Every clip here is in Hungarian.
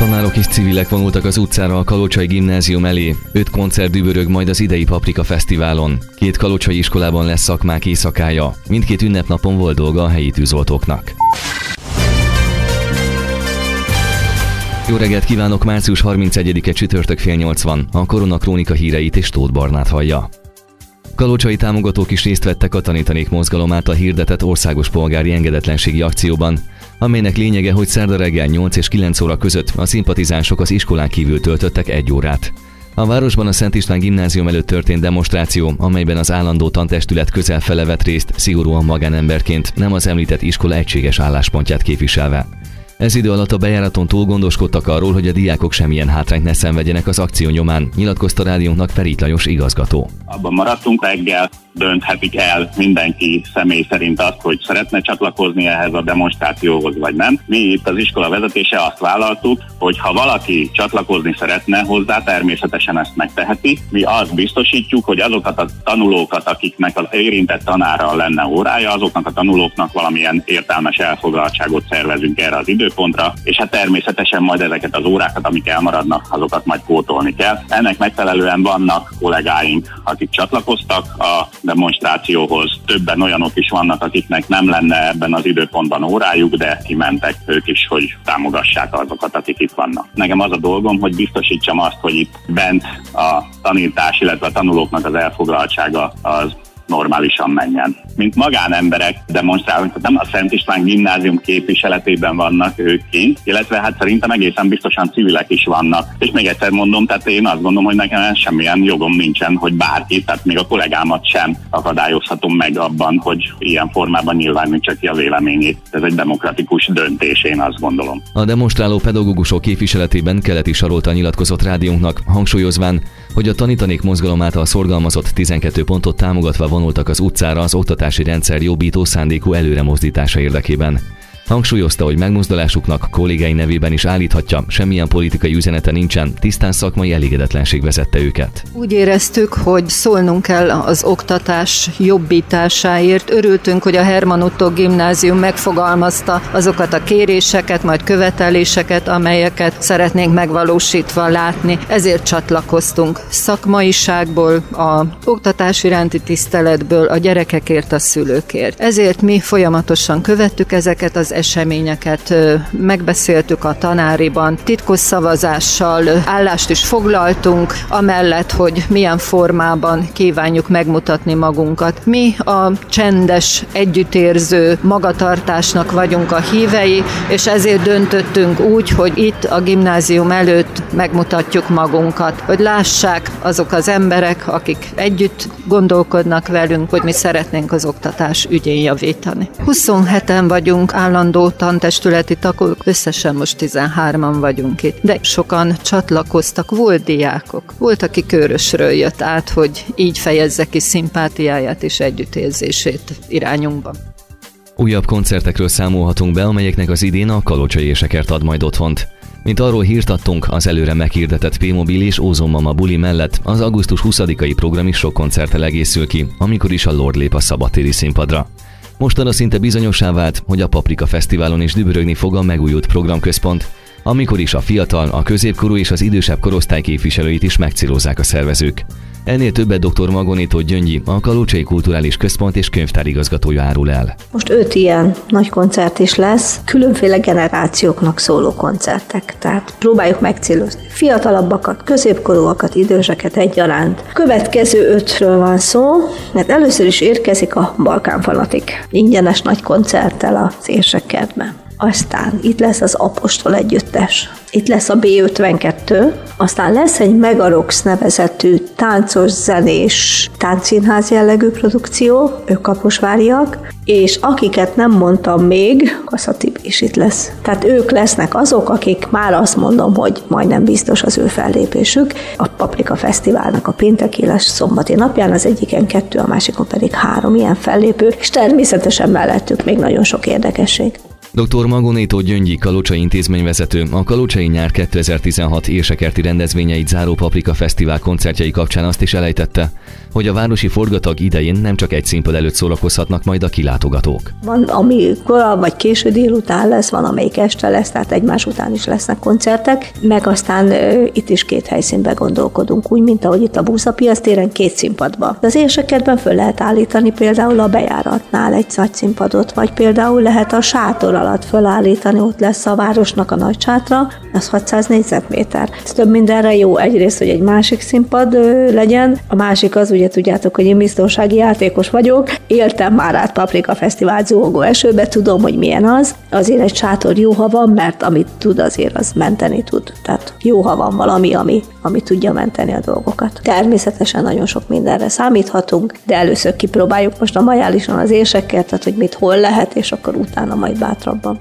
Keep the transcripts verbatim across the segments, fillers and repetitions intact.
Tanárok és civilek vonultak az utcára a Kalocsai Gimnázium elé. Öt koncert dübörög majd az idei Paprika Fesztiválon. Két kalocsai iskolában lesz szakmák éjszakája. Mindkét ünnepnapon volt dolga a helyi tűzoltóknak. Jó reggelt kívánok, március harmincegyedike csütörtök fél nyolc van. A Korona Krónika híreit és Tóth Barnát hallja. Kalocsai támogatók is részt vettek a Tanítanék mozgalom által hirdetett országos polgári engedetlenségi akcióban, amelynek lényege, hogy szerda reggel nyolc és kilenc óra között a szimpatizánsok az iskolán kívül töltöttek egy órát. A városban a Szent István Gimnázium előtt történt demonstráció, amelyben az állandó tantestület közel fele vett részt, szigorúan magánemberként, nem az említett iskola egységes álláspontját képviselve. Ez idő alatt a bejáraton túl gondoskodtak arról, hogy a diákok semmilyen hátrányt ne szenvedjenek az akció nyomán, nyilatkozta rádiónknak Perit Lajos igazgató. Abban maradtunk, reggel dönthetik el mindenki személy szerint azt, hogy szeretne csatlakozni ehhez a demonstrációhoz, vagy nem. Mi itt az iskola vezetése azt vállaltuk, hogy ha valaki csatlakozni szeretne hozzá, természetesen ezt megteheti. Mi azt biztosítjuk, hogy azokat a tanulókat, akiknek az érintett tanárral lenne órája, azoknak a tanulóknak valamilyen értelmes elfoglaltságot szervezünk erre az időpontra, és hát természetesen majd ezeket az órákat, amik elmaradnak, azokat majd pótolni kell. Ennek megfelelően vannak kollégáink, akik csatlakoztak a demonstrációhoz. Többen olyanok is vannak, akiknek nem lenne ebben az időpontban órájuk, de kimentek ők is, hogy támogassák azokat, akik itt vannak. Nekem az a dolgom, hogy biztosítsam azt, hogy itt bent a tanítás, illetve a tanulóknak az elfoglaltsága az normálisan menjen. Mint magánemberek demonstrálnak, nem a Szent István Gimnázium képviseletében vannak ők kint, illetve hát szerintem egészen biztosan civilek is vannak. És még egyszer mondom, tehát én azt gondolom, hogy nekem semmilyen jogom nincsen, hogy bárki, tehát még a kollégámat sem akadályozhatom meg abban, hogy ilyen formában nyilvánítsa ki a véleményét. Ez egy demokratikus döntés, én azt gondolom. A demonstráló pedagógusok képviseletében Keleti Sarolta nyilatkozott rádiónknak, hangsúlyozván, hogy a Tanítanék mozgalom által szorgalmazott tizenkét pontot támogatva vonultak az utcára az oktatási rendszer jobbító szándékú előremozdítása érdekében. Hangsúlyozta, hogy megmozdulásuknak kollégái nevében is állíthatja, semmilyen politikai üzenete nincsen, tisztán szakmai elégedetlenség vezette őket. Úgy éreztük, hogy szólnunk kell az oktatás jobbításáért. Örültünk, hogy a Herman Ottó Gimnázium megfogalmazta azokat a kéréseket, majd követeléseket, amelyeket szeretnénk megvalósítva látni. Ezért csatlakoztunk szakmaiságból, az oktatás iránti tiszteletből, a gyerekekért, a szülőkért. Ezért mi folyamatosan követtük ezeket az eseményeket, megbeszéltük a tanáriban, titkos szavazással állást is foglaltunk, amellett, hogy milyen formában kívánjuk megmutatni magunkat. Mi a csendes, együttérző magatartásnak vagyunk a hívei, és ezért döntöttünk úgy, hogy itt a gimnázium előtt megmutatjuk magunkat, hogy lássák azok az emberek, akik együtt gondolkodnak velünk, hogy mi szeretnénk az oktatás ügyén javítani. huszonheten vagyunk állandó tantestületi tagok, összesen most tizenhárman vagyunk itt, de sokan csatlakoztak, volt diákok, volt, aki Körösről jött át, hogy így fejezze ki szimpátiáját és együttérzését irányunkban. Újabb koncertekről számolhatunk be, amelyeknek az idén a Kalocsai Ésekert ad majd otthont. Mint arról hírt adtunk, az előre meghirdetett P-Mobil és Ózon Mama buli mellett az augusztus huszadikai program is sok koncerttel egészül ki, amikor is a Lord lép a szabadtéri színpadra. Mostanra szinte bizonyossá vált, hogy a Paprika Fesztiválon is dübörögni fog a megújult programközpont, amikor is a fiatal, a középkorú és az idősebb korosztály képviselőit is megcélozzák a szervezők. Ennél többet dr. Magonitó Gyöngyi, a Kalocsai Kulturális Központ és könyvtár igazgatója árul el. Most öt ilyen nagy koncert is lesz, különféle generációknak szóló koncertek, tehát próbáljuk megcélozni fiatalabbakat, középkorúakat, időseket egyaránt. Következő ötről van szó, mert először is érkezik a Balkán Fanatik ingyenes nagy koncerttel az Érsekkertben. Aztán itt lesz az Apostol együttes, itt lesz a bé ötvenkettő, aztán lesz egy Megarox nevezetű táncos, zenés, táncszínház jellegű produkció, ők kaposváriak, és akiket nem mondtam még, Kassa Tibi is itt lesz. Tehát ők lesznek azok, akik már azt mondom, hogy majdnem biztos az ő fellépésük. A Paprika Fesztiválnak a pénteki lesz szombati napján, az egyiken kettő, a másikon pedig három ilyen fellépő, és természetesen mellettük még nagyon sok érdekesség. doktor Magonétó Gyöngyi kalocsai intézményvezető a Kalocsai nyár kétezer-tizenhat érsekerti rendezvényeit záró Paprika Fesztivál koncertjei kapcsán azt is elejtette, hogy a városi forgatag idején nem csak egy színpad előtt szórakozhatnak majd a kilátogatók. Van, ami kora vagy késő délután lesz, van, amelyik este lesz, tehát egymás után is lesznek koncertek, meg aztán ö, itt is két helyszínben gondolkodunk, úgy, mint ahogy itt a Búzapiac téren két színpadban. Az érsekertben föl lehet állítani például a bejáratnál egy nagy színpadot, vagy például lehet a sátor alatt fölállítani, ott lesz a városnak a nagy sátra, az hatszáz négyzetméter. Ez több mindenre jó. Egyrészt, hogy egy másik színpad ö, legyen, a másik az, ugye tudjátok, hogy én biztonsági játékos vagyok, éltem már át Paprika Fesztivált zuhogó esőbe, tudom, hogy milyen az. Azért egy sátor jó, ha van, mert amit tud, azért az menteni tud. Tehát jó, ha van valami, ami, ami tudja menteni a dolgokat. Természetesen nagyon sok mindenre számíthatunk, de először kipróbáljuk most a majálisan az érsekért, tehát hogy mit hol lehet, és akkor utána majd bátrabban.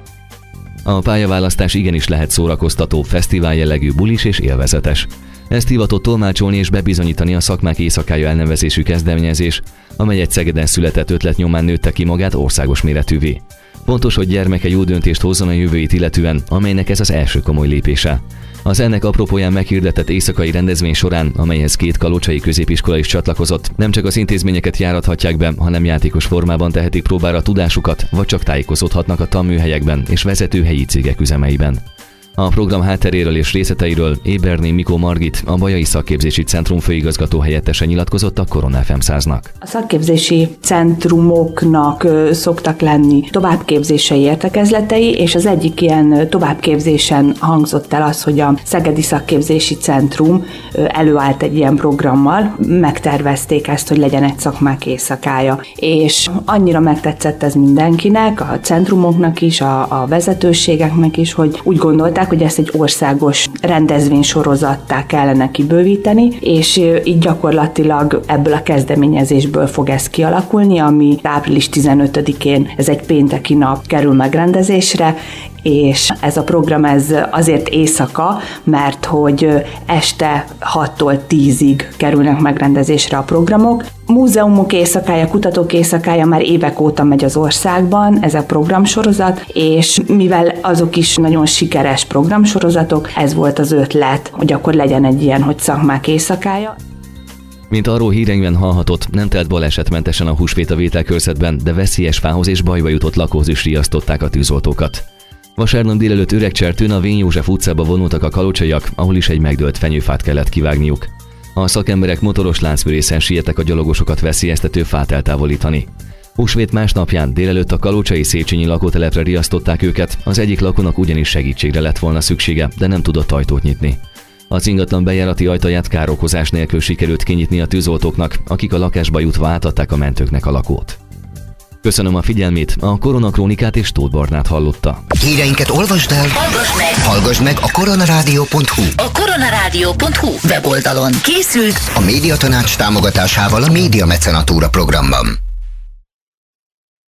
A pályaválasztás igenis lehet szórakoztató, fesztivál jellegű, bulis és élvezetes. Ezt hivatott tolmácsolni és bebizonyítani a Szakmák Éjszakája elnevezésű kezdeményezés, amely egy Szegeden született ötlet nyomán nőtte ki magát országos méretűvé. Fontos, hogy gyermeke jó döntést hozzon a jövőjét illetően, amelynek ez az első komoly lépése. Az ennek apropóján meghirdetett éjszakai rendezvény során, amelyhez két kalocsai középiskola is csatlakozott, nem csak az intézményeket járathatják be, hanem játékos formában tehetik próbára tudásukat, vagy csak tájékozódhatnak a tanműhelyekben és vezető helyi cégek üzemeiben. A program hátteréről és részleteiről Éberné Mikó Margit, a Bajai Szakképzési Centrum főigazgató helyettese nyilatkozott a Korona ef em száznak. A szakképzési centrumoknak szoktak lenni továbbképzései értekezletei, és az egyik ilyen továbbképzésen hangzott el az, hogy a Szegedi Szakképzési Centrum előállt egy ilyen programmal, megtervezték ezt, hogy legyen egy szakmák éjszakája. És annyira megtetszett ez mindenkinek, a centrumoknak is, a, a vezetőségeknek is, hogy úgy gondolták, hogy ezt egy országos rendezvénysorozattá kellene kibővíteni, és így gyakorlatilag ebből a kezdeményezésből fog ez kialakulni, ami április tizenötödikén, ez egy pénteki nap kerül megrendezésre, és ez a program ez azért éjszaka, mert hogy este hattól tízig kerülnek megrendezésre a programok. Múzeumok éjszakája, kutatók éjszakája már évek óta megy az országban, ez a programsorozat, és mivel azok is nagyon sikeres programsorozatok, ez volt az ötlet, hogy akkor legyen egy ilyen, hogy szakmák éjszakája. Mint arról híreinkben hallhatott, nem telt balesetmentesen a húsvét a vételkörzetben, de veszélyes fához és bajba jutott lakóhoz is riasztották a tűzoltókat. Vasárnap délelőtt Öregcsertőn a Vén József utcába vonultak a kalocsaiak, ahol is egy megdőlt fenyőfát kellett kivágniuk. A szakemberek motoros láncműrészen siettek a gyalogosokat veszélyeztető fát eltávolítani. Húsvét másnapján délelőtt a kalocsai Széchenyi lakótelepre riasztották őket, az egyik lakónak ugyanis segítségre lett volna szüksége, de nem tudott ajtót nyitni. Az ingatlan bejárati ajtaját károkozás nélkül sikerült kinyitni a tűzoltóknak, akik a lakásba jutva átadták a mentőknek a lakót. Köszönöm a figyelmét, a Koronakrónikát és Tóth Barnát hallotta. Híreinket olvasd el, hallgass meg, hallgass meg a koronarádió pont hu. A koronarádió pont hu weboldalon készült a Médiatanács támogatásával a Média Mecenatúra programban.